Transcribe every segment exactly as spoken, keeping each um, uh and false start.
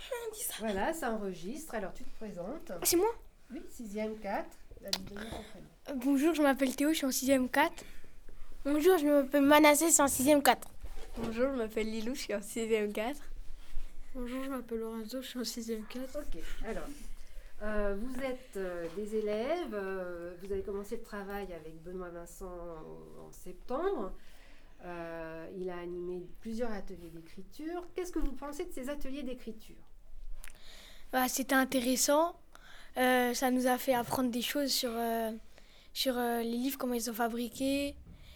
Voilà, ça enregistre. Alors, tu te présentes. C'est moi. Oui, sixième quatre. La donner ton prénom. Euh, Bonjour, je m'appelle Théo, je suis en sixième quatre. Bonjour, je m'appelle Manassé, je suis en sixième quatre. Bonjour, je m'appelle Lilou, je suis en sixième quatre. Bonjour, je m'appelle Lorenzo, je suis en sixième quatre. Ok, alors, euh, vous êtes euh, des élèves, euh, vous avez commencé le travail avec Benoît Vincent en, en septembre. Euh, il a animé plusieurs ateliers d'écriture. Qu'est-ce que vous pensez de ces ateliers d'écriture ? Bah, c'était intéressant. Euh, ça nous a fait apprendre des choses sur, euh, sur euh, les livres, comment ils sont fabriqués.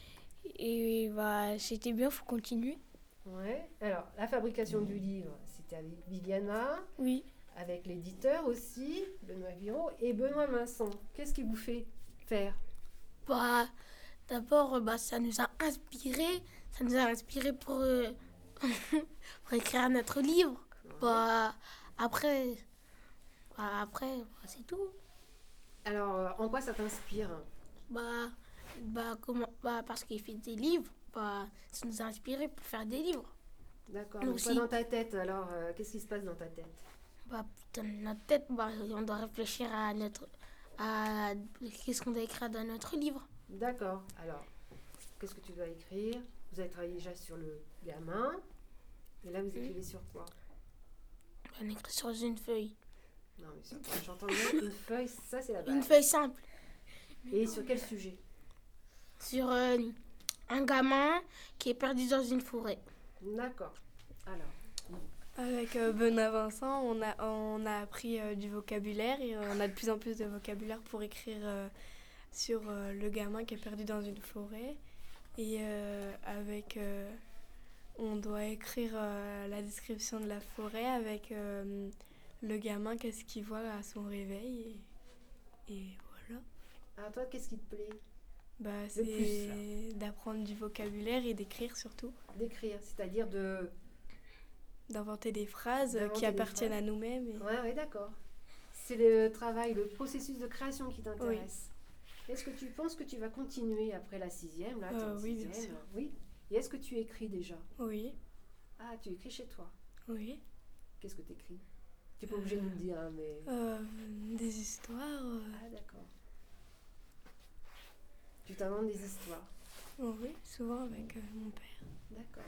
Et bah, c'était bien, il faut continuer. Ouais. Alors, la fabrication du livre, c'était avec Viviana, Oui. avec l'éditeur aussi, Benoît Viro, et Benoît Vincent. Qu'est-ce qui vous fait faire ? Bah, d'abord, bah, ça nous a inspiré. Ça nous a inspiré pour, euh, pour écrire notre livre. Bah, après, bah, après bah, c'est tout. Alors, euh, en quoi ça t'inspire ? Bah, bah, comment, bah, parce qu'il fait des livres, bah, ça nous a inspiré pour faire des livres. D'accord. Nous Donc, toi, aussi. dans ta tête, alors, euh, qu'est-ce qui se passe dans ta tête ? Bah, dans notre tête, bah, on doit réfléchir à notre, à qu'est-ce qu'on doit écrire dans notre livre. D'accord. Alors, qu'est-ce que tu dois écrire ? Vous avez travaillé déjà sur le gamin. Et là, vous écrivez sur quoi ? On écrit sur une feuille. Non, mais sur... j'entends bien une feuille, ça c'est la base. Une feuille simple. Et sur quel sujet ? Sur euh, un gamin qui est perdu dans une forêt. D'accord. Alors, Avec euh, Benoît Vincent, on a, on a appris euh, du vocabulaire et euh, on a de plus en plus de vocabulaire pour écrire euh, sur euh, le gamin qui est perdu dans une forêt. Et euh, avec, euh, on doit écrire euh, la description de la forêt avec euh, le gamin, qu'est-ce qu'il voit à son réveil. Et, et voilà. alors toi, qu'est-ce qui te plaît ? Bah, Le plus, c'est d'apprendre du vocabulaire et d'écrire surtout. D'écrire, c'est-à-dire de... D'inventer des phrases D'inventer qui des appartiennent phrases. à nous-mêmes. Et... Ouais, ouais, d'accord. C'est le travail, le processus de création qui t'intéresse. Est-ce que tu penses que tu vas continuer après la sixième là, t'es Euh, en oui, bien sixième, sûr. Oui. Et est-ce que tu écris déjà ? Oui, Ah, tu écris chez toi. oui. Qu'est-ce que tu écris ? Tu n'es pas obligé de nous le dire, hein, mais... Euh, des histoires. euh, Ah, d'accord. Tu t'inventes des histoires. oh oui, souvent avec euh, mon père. D'accord.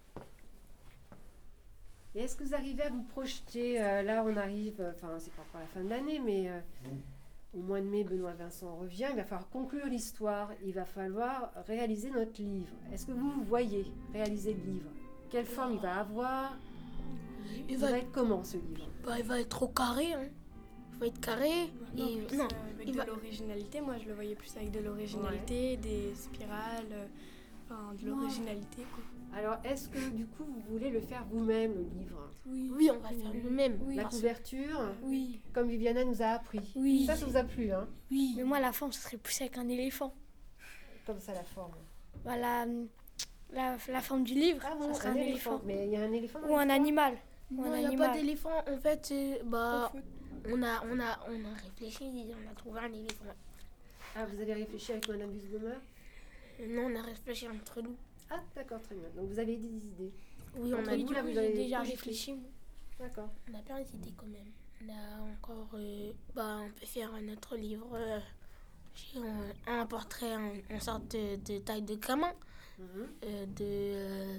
Et est-ce que vous arrivez à vous projeter euh, là, on arrive, enfin, c'est pas encore la fin de l'année, mais euh, au mois de mai, Benoît Vincent revient. Il va falloir conclure l'histoire. Il va falloir réaliser notre livre. Est-ce que vous, vous voyez réaliser le livre ? Quelle forme il va avoir ? Il Il va, va être comment ce livre ? bah, il va être au carré. Hein. Il va être carré. Non, et, plus, non, euh, avec il de va- l'originalité. Moi, je le voyais plus avec de l'originalité, des spirales, euh, enfin, de l'originalité, quoi. Alors, est-ce que du coup, vous voulez le faire vous-même, le livre ? Oui, on va le faire nous-mêmes. La Parce- couverture, Oui. comme Viviana nous a appris. Oui. Ça, ça vous a plu, hein ? Oui. Mais moi, la forme, ce serait plus avec un éléphant. Comme ça, la forme. Bah, la, la, la forme du livre, Ah bon, ça serait un un éléphant. éléphant. Mais il y a un éléphant dans Ou un l'histoire ? animal. Ou Non, un il n'y a animal. pas d'éléphant. En fait, c'est- bah, On a, on, a, on a réfléchi, on a trouvé un éléphant. Ah, vous avez réfléchi avec Madame Busbaumer ? Non, on a réfléchi entre nous. Ah, d'accord, très bien. Donc, vous avez des idées. Oui, on Entre a vous, du là, coup, vous j'ai avez déjà projeté. réfléchi. moi. D'accord. On a plein d'idées quand même. On a encore, euh, bah, on peut faire un autre livre. euh, j'ai un, un portrait en, en sorte de, de taille de gamin, Mhm. euh, de, euh,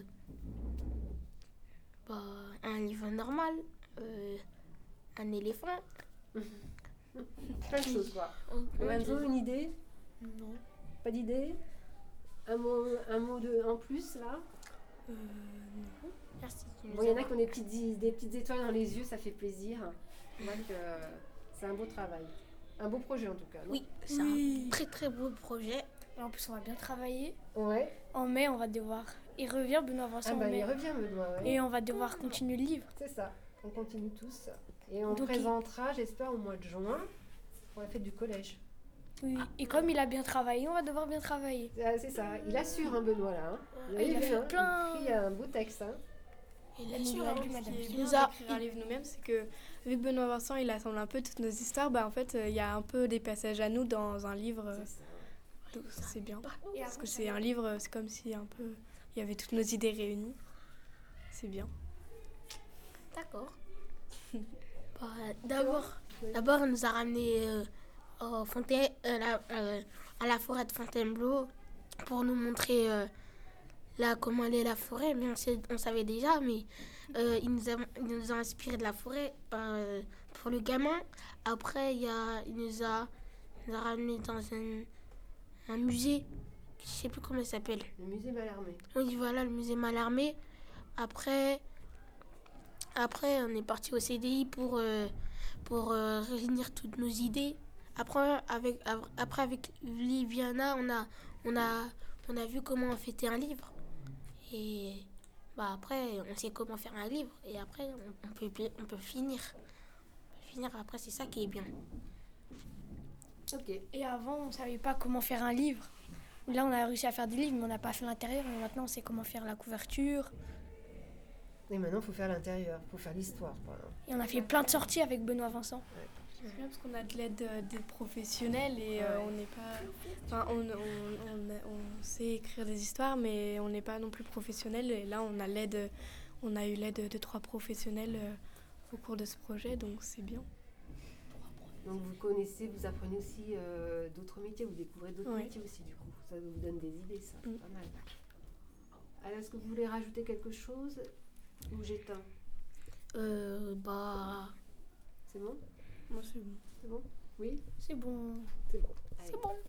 bah, un livre normal, euh, un éléphant. Plein de choses, quoi. un- Lorenzo, une idée ? non. Pas d'idée ? Un mot, un mot de, en plus, là ? Euh, non. Merci. tu nous Bon, il y en a as- qui ont des petites, i- des petites étoiles dans les yeux, ça fait plaisir. Donc, euh, c'est un beau travail. Un beau projet, en tout cas. non ? Oui, c'est un très très beau projet. Et en plus, on va bien travailler. Ouais. En mai, on va devoir. Il revient, Benoît Vincent, Ah, en bah, mai. il revient, Benoît, ouais. Et on va devoir continuer le livre. C'est ça. On continue tous. Et on Donc, il- présentera, j'espère, au mois de juin, pour la fête du collège. Oui. Et comme il a bien travaillé, on va devoir bien travailler. Ah, c'est ça. Il assure, hein, Benoît, là. Hein. Ah, il a vu, fait hein. plein- Il écrit un beau texte. Hein. Il Et a nous, su, hein, lui, ce madame. qui est Il bien nous a- d'écrire un livre nous-mêmes, c'est que vu que Benoît Vincent il assemble un peu toutes nos histoires, bah en fait euh, il y a un peu des passages à nous dans un livre, euh, C'est ça. donc c'est bien. Et Parce après, que ça c'est va- un livre, c'est comme si un peu il y avait toutes nos idées réunies. C'est bien. D'accord. d'abord, Oui. d'abord, on nous a ramené euh, au Fontaine- euh, la- euh, à la forêt de Fontainebleau pour nous montrer euh, là comment elle est la forêt. Mais on, sait- on savait déjà, mais euh, ils, nous a, ils nous ont inspiré de la forêt euh, pour le gamin. Après, il, y a, il nous a, il nous a ramené dans un, un musée, je sais plus comment il s'appelle. Le musée Mallarmé. Oui, voilà, le musée Mallarmé. Après, après, on est parti au C D I pour, euh, pour euh, réunir toutes nos idées. Après, avec, av- après, avec Liviana, on a, on, a, on a vu comment on fêtait un livre. Et bah, après, on sait comment faire un livre. Et après, on, on peut, pi- on peut finir. On peut finir après, c'est ça qui est bien. Ok. Et avant, on savait pas comment faire un livre. Là, on a réussi à faire des livres, mais on n'a pas fait l'intérieur. Mais maintenant, on sait comment faire la couverture. Et maintenant, il faut faire l'intérieur, il faut faire l'histoire. par exemple. Et on a fait plein de sorties avec Benoît Vincent. C'est bien parce qu'on a de l'aide euh, des professionnels et euh, Ouais. on n'est pas. Enfin, on, on, on, a- on sait écrire des histoires, mais on n'est pas non plus professionnel. Et là, on a l'aide. On a eu l'aide de trois professionnels euh, au cours de ce projet, donc c'est bien. Donc vous connaissez, vous apprenez aussi euh, d'autres métiers, vous découvrez d'autres Ouais. métiers aussi du coup. Ça vous donne des idées, ça, c'est Mm. pas mal. Alors est-ce que vous voulez rajouter quelque chose ou j'éteins? Euh, bah, C'est bon? Moi, c'est bon. C'est bon? Oui? C'est bon. C'est bon. Allez. C'est bon.